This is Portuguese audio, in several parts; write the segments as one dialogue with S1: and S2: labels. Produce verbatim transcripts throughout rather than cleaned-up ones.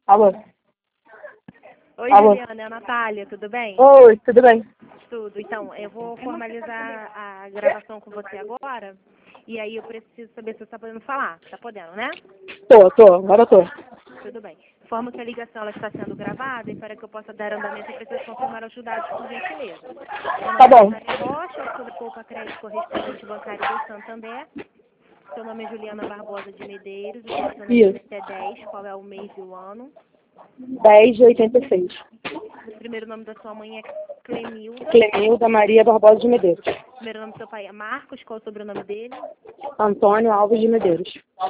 S1: Alô?
S2: Oi,
S1: Alô?
S2: Juliana, é a Natália, tudo bem?
S1: Oi, tudo bem?
S2: Tudo. Então, eu vou formalizar a gravação com você agora. E aí eu preciso saber se você está podendo falar. Tá podendo, né?
S1: Tô, tô, agora tô.
S2: Tudo bem. Informo que a ligação ela está sendo gravada e para que eu possa dar andamento eu preciso confirmar os dados por gentileza. Meu
S1: Tá
S2: nome é
S1: bom.
S2: Natália Rocha, eu sou da Poupa Crédito Correspondente Bancário do Santander. Seu nome é Juliana Barbosa de Medeiros, o
S1: Isso.
S2: relacionamento é dez, qual é o mês e o ano?
S1: dez de oitenta e seis.
S2: O primeiro nome da sua mãe é Clemilda.
S1: Clemilda Maria Barbosa de Medeiros.
S2: O primeiro nome do seu pai é Marcos, qual é o sobrenome dele?
S1: Antônio Alves de Medeiros.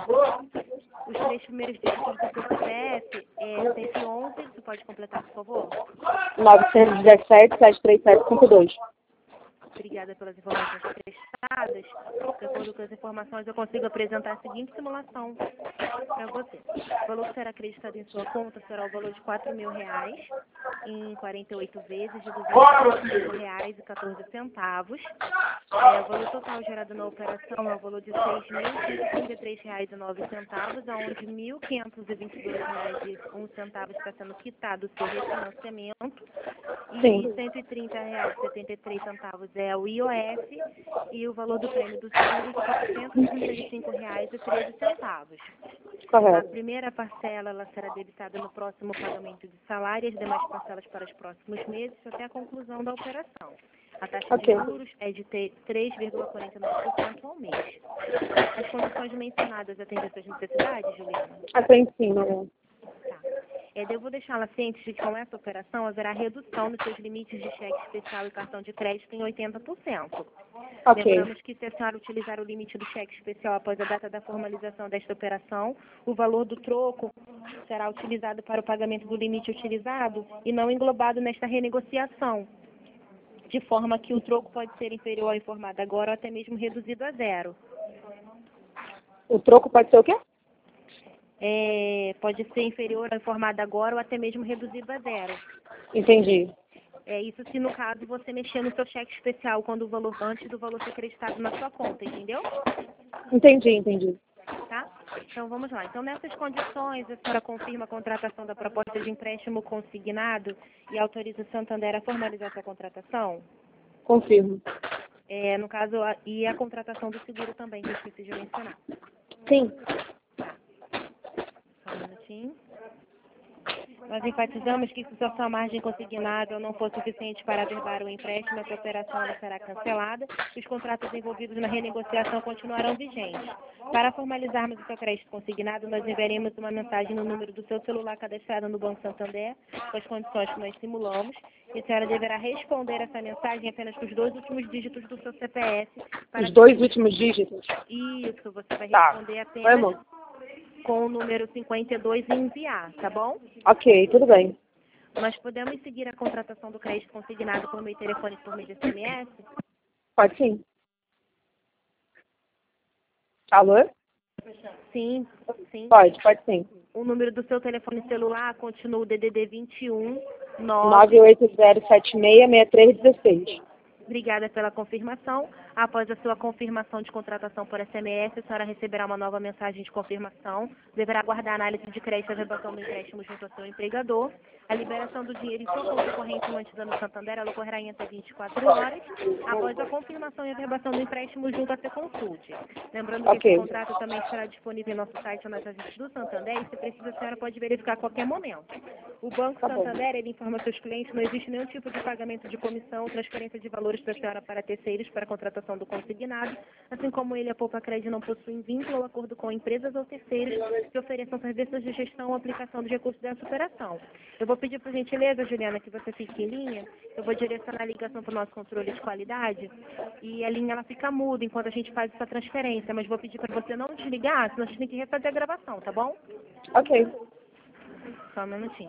S2: Os três primeiros dígitos do seu C P F é cento e onze, você pode completar, por favor?
S1: novecentos e dezessete, sete três sete cinco dois.
S2: Obrigada pelas informações prestadas. De acordo com as informações, eu consigo apresentar a seguinte simulação para você. O valor que será acreditado em sua conta será o valor de quatro mil reais em quarenta e oito vezes de duzentos e cinco reais e quatorze centavos. É, o valor total gerado na operação é o valor de seis mil cento e trinta e três reais e nove centavos, onde mil quinhentos e vinte e dois reais e um centavo está sendo quitado o seu refinanciamento e
S1: Sim.
S2: cento e trinta reais e setenta e três centavos é o I O F e o valor do prêmio do seguro de quatrocentos e trinta e cinco reais e treze centavos. A
S1: Correto.
S2: primeira parcela ela será debitada no próximo pagamento de salário e as demais parcelas para os próximos meses até a conclusão da operação. A taxa
S1: Ok.
S2: de juros é de três vírgula quarenta e nove por cento ao mês. As condições mencionadas atendem às suas necessidades, Juliana?
S1: Até em cima, né?
S2: Tá. É, eu vou deixá-la ciente de que com essa operação haverá redução nos seus limites de cheque especial e cartão de crédito em oitenta por cento.
S1: Ok.
S2: Lembramos que se a senhora utilizar o limite do cheque especial após a data da formalização desta operação, o valor do troco será utilizado para o pagamento do limite utilizado e não englobado nesta renegociação, de forma que o troco pode ser inferior ao informado agora ou até mesmo reduzido a zero.
S1: O troco pode ser o quê?
S2: É, pode ser inferior ao informado agora ou até mesmo reduzido a zero.
S1: Entendi.
S2: É isso se no caso você mexer no seu cheque especial quando o valor antes do valor ser acreditado na sua conta, entendeu?
S1: Entendi, entendi.
S2: Tá? Então vamos lá. Então nessas condições a senhora confirma a contratação da proposta de empréstimo consignado e autoriza o Santander a formalizar sua contratação?
S1: Confirmo.
S2: É, no caso, a, e a contratação do seguro também, que eu esqueci de mencionar.
S1: Sim.
S2: Tá. Só um minutinho. Nós enfatizamos que se sua margem consignada não for suficiente para averbar o empréstimo, essa operação ela será cancelada e os contratos envolvidos na renegociação continuarão vigentes. Para formalizarmos o seu crédito consignado, nós enviaremos uma mensagem no número do seu celular cadastrado no Banco Santander, com as condições que nós simulamos, e a senhora deverá responder essa mensagem apenas com os dois últimos dígitos do seu C P F. Para
S1: Os dois últimos dígitos.
S2: Isso, você vai
S1: Tá.
S2: responder
S1: Oi,
S2: apenas
S1: amor.
S2: com o número cinquenta e dois e enviar, tá bom?
S1: Ok, tudo bem.
S2: Nós podemos seguir a contratação do crédito consignado por meio telefone e por meio de S M S?
S1: Pode sim. Alô?
S2: Sim, sim.
S1: Pode, pode sim.
S2: O número do seu telefone celular continua o D D D vinte e um nove.
S1: nove oito zero sete seis seis três um seis.
S2: Obrigada pela confirmação. Após a sua confirmação de contratação por S M S, a senhora receberá uma nova mensagem de confirmação. Deverá aguardar a análise de crédito e a redação do empréstimo junto ao seu empregador. A liberação do dinheiro em sua conta corrente mantida no Santander ela ocorrerá em até vinte e quatro horas, após a confirmação e a verbação do empréstimo junto à Seconsulte. Lembrando que
S1: Ok.
S2: esse contrato também estará disponível em nosso site ou nas agências do Santander e, se precisa, a senhora pode verificar a qualquer momento. O Banco
S1: Tá bom.
S2: Santander, ele informa seus clientes, não existe nenhum tipo de pagamento de comissão ou transferência de valores da senhora para terceiros para a contratação do consignado, assim como ele, a Poupa Crédito, não possui vínculo ou acordo com empresas ou terceiros que ofereçam serviços de gestão ou aplicação de recursos dessa operação. Eu vou pedir, por gentileza, Juliana, que você fique em linha. Eu vou direcionar a ligação para o nosso controle de qualidade e a linha ela fica muda enquanto a gente faz essa transferência, mas vou pedir para você não desligar, senão a gente tem que refazer a gravação, tá bom?
S1: Ok.
S2: Só um minutinho.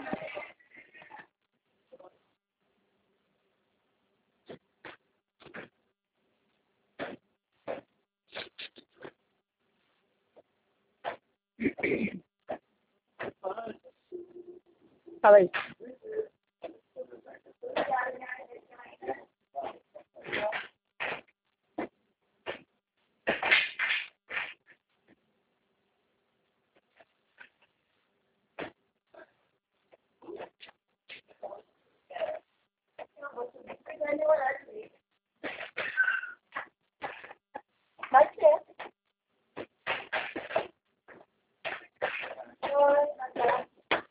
S1: Fala aí.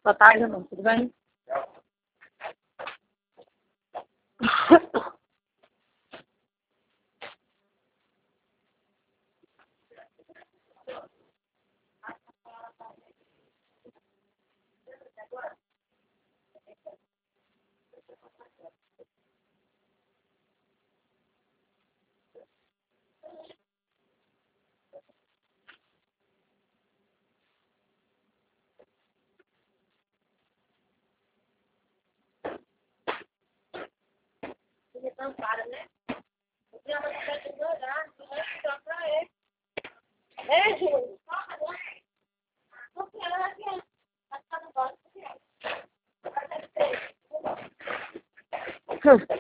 S1: Boa tarde, amor. Tudo bem? Hum.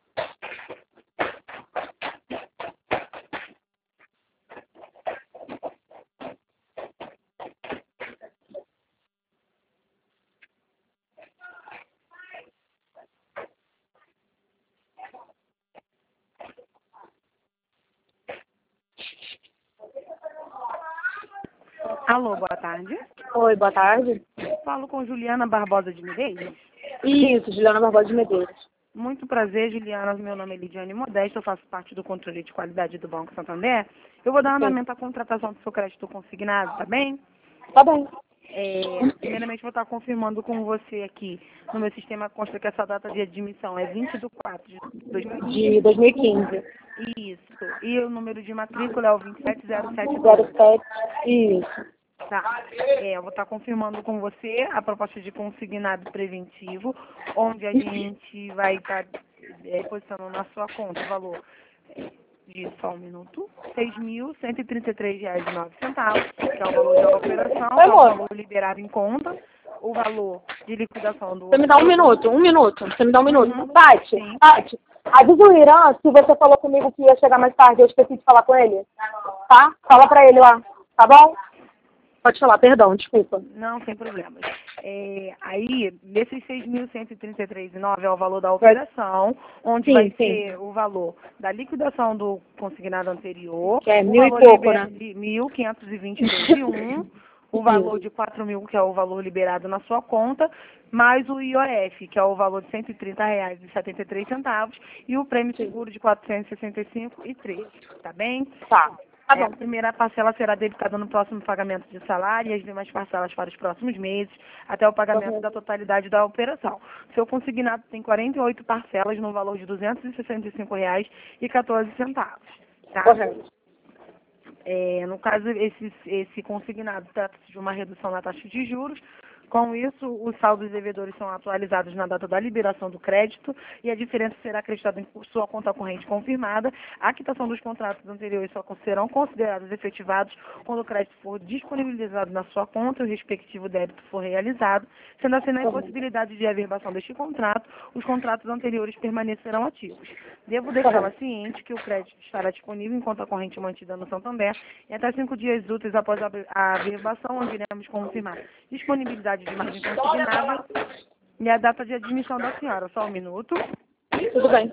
S3: Alô, boa tarde.
S1: Oi, boa tarde.
S3: Falo com Juliana Barbosa de Medeiros.
S1: Isso, Juliana Barbosa de Medeiros.
S3: Muito prazer, Juliana. Meu nome é Lidiane Modesto, eu faço parte do controle de qualidade do Banco Santander. Eu vou dar andamento à contratação do seu crédito consignado, tá bem?
S1: Tá bem.
S3: É, primeiramente, vou estar confirmando com você aqui no meu sistema, consta que essa data de admissão é vinte de quatro de dois mil e quinze.
S1: De dois mil e quinze.
S3: Isso. E o número de matrícula é o vinte e sete zero sete
S1: zero
S3: dois.
S1: sete. Isso.
S3: Tá. É, eu vou estar confirmando com você a proposta de consignado preventivo, onde a gente vai estar é, depositando na sua conta o valor é, de só um minuto, seis mil cento e trinta e três reais e nove centavos, que é o valor da operação, que é o valor liberado em conta, o valor de liquidação do...
S1: Você me dá um minuto, um minuto. Você me dá um minuto.
S3: Uhum.
S1: Tati,
S3: Sim.
S1: Tati, avisa o Irã se você falou comigo que ia chegar mais tarde. Eu esqueci de falar com ele. Tá? Fala pra ele lá. Tá bom? Pode falar, perdão, desculpa.
S3: Não, sem problemas. É, aí, desses seis mil cento e trinta e três reais e nove centavos é o valor da operação, onde
S1: Sim,
S3: vai
S1: sim.
S3: ser o valor da liquidação do consignado anterior,
S1: Que é
S3: o
S1: mil e
S3: valor
S1: pouco,
S3: libera-
S1: né?
S3: de mil quinhentos e vinte e dois reais e um, o valor de quatro mil, que é o valor liberado na sua conta, mais o I O F, que é o valor de cento e trinta reais e setenta e três centavos, e o prêmio seguro de quatrocentos e sessenta e cinco reais e treze centavos, tá bem?
S1: Tá. Tá
S3: É, a
S1: bom.
S3: primeira parcela será debitada no próximo pagamento de salário e as demais parcelas para os próximos meses, até o pagamento
S1: Uhum.
S3: da totalidade da operação. Seu consignado tem quarenta e oito parcelas no valor de duzentos e sessenta e cinco reais e quatorze centavos. Tá?
S1: Correto.
S3: É, no caso, esse, esse consignado trata-se de uma redução na taxa de juros. Com isso, os saldos devedores são atualizados na data da liberação do crédito e a diferença será acreditada em sua conta corrente confirmada. A quitação dos contratos anteriores só serão considerados efetivados quando o crédito for disponibilizado na sua conta e o respectivo débito for realizado. Sendo assim, na impossibilidade de averbação deste contrato, os contratos anteriores permanecerão ativos. Devo deixá-la ciente que o crédito estará disponível em conta corrente mantida no Santander e até cinco dias úteis após a a averbação, onde iremos confirmar disponibilidade de margem consignável e a data de admissão da senhora. Só um minuto.
S1: Tudo bem.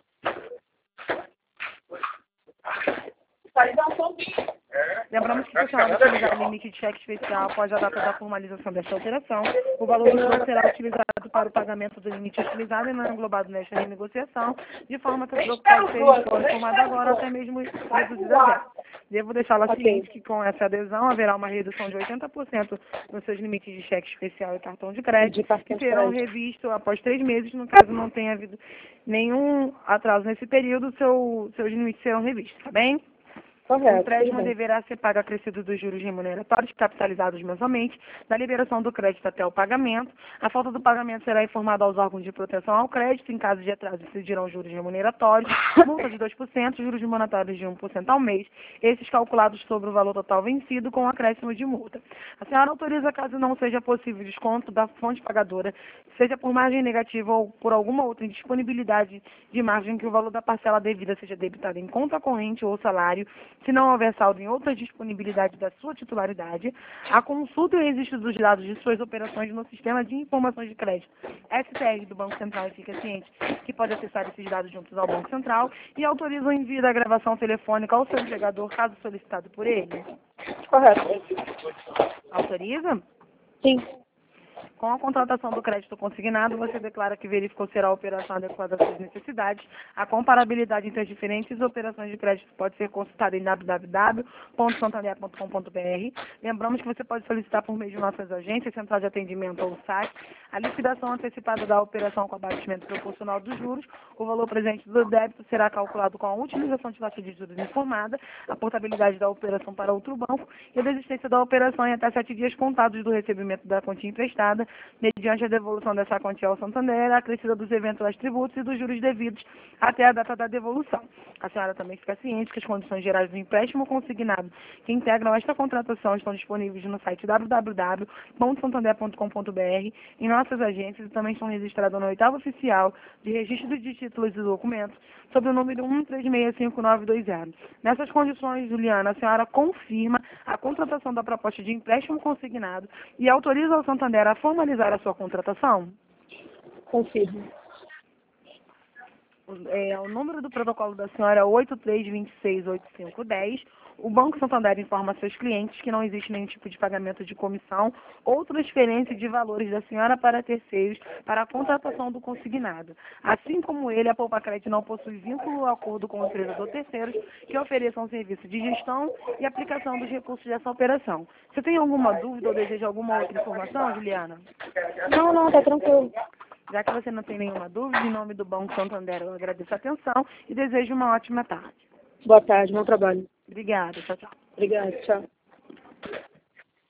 S3: Lembramos que se a senhora utilizar o limite de cheque especial após a data da formalização desta alteração, o valor do valor será utilizado para o pagamento do limite utilizado e não englobado nesta renegociação, de forma que o troco pode ser informado agora ou até mesmo reduzido a zero. Devo deixá-la
S1: Ok.
S3: ciente que com essa adesão haverá uma redução de oitenta por cento nos seus limites de cheque especial e cartão de crédito,
S1: De cartão
S3: que
S1: de
S3: serão
S1: crédito.
S3: revistos após três meses, no caso não tenha havido nenhum atraso nesse período, seu, seus limites serão revistos, tá bem? O
S1: Correto.
S3: empréstimo
S1: Tudo bem.
S3: deverá ser pago acrescido dos juros remuneratórios capitalizados mensalmente, da liberação do crédito até o pagamento. A falta do pagamento será informada aos órgãos de proteção ao crédito. Em caso de atraso, incidirão juros remuneratórios, multa de dois por cento, juros monetários de um por cento ao mês, esses calculados sobre o valor total vencido com acréscimo de multa. A senhora autoriza, caso não seja possível desconto da fonte pagadora, seja por margem negativa ou por alguma outra indisponibilidade de margem, que o valor da parcela devida seja debitado em conta corrente ou salário, se não houver saldo em outra disponibilidade da sua titularidade, a consulta e o registro dos dados de suas operações no Sistema de Informações de Crédito, S T R do Banco Central, e fica ciente que pode acessar esses dados juntos ao Banco Central, e autoriza o envio da gravação telefônica ao seu empregador, caso solicitado por ele.
S1: Correto.
S3: Autoriza?
S1: Sim.
S3: Com a contratação do crédito consignado, você declara que verificou ser a operação adequada às suas necessidades. A comparabilidade entre as diferentes operações de crédito pode ser consultada em w w w ponto santander ponto com ponto b r. Lembramos que você pode solicitar por meio de nossas agências, central de atendimento ou site, a liquidação antecipada da operação com abatimento proporcional dos juros. O valor presente do débito será calculado com a utilização de taxa de juros informada, a portabilidade da operação para outro banco e a desistência da operação em até sete dias contados do recebimento da quantia emprestada, mediante a devolução dessa quantia ao Santander, a acrescida dos eventuais tributos e dos juros devidos até a data da devolução. A senhora também fica ciente que as condições gerais do empréstimo consignado que integram esta contratação estão disponíveis no site w w w ponto santander ponto com ponto b r, em nossas agências e também estão registradas no oitavo oficial de registro de títulos e documentos, sob o número um três seis cinco nove dois zero. Nessas condições, Juliana, a senhora confirma a contratação da proposta de empréstimo consignado e autoriza o Santander a formalizar a sua contratação?
S1: Confirmo.
S3: É, o número do protocolo da senhora é oito três dois seis oito cinco um zero. O Banco Santander informa a seus clientes que não existe nenhum tipo de pagamento de comissão ou transferência de valores da senhora para terceiros para a contratação do consignado. Assim como ele, a Poupa Crédito não possui vínculo ou acordo com empresas ou terceiros que ofereçam serviço de gestão e aplicação dos recursos dessa operação. Você tem alguma dúvida ou deseja alguma outra informação, Juliana?
S1: Não, não, tá tranquilo.
S3: Já que você não tem nenhuma dúvida, em nome do Banco Santander, eu agradeço a atenção e desejo uma ótima tarde.
S1: Boa tarde, bom trabalho.
S3: Obrigada. Tchau, tchau.
S1: Obrigada, tchau.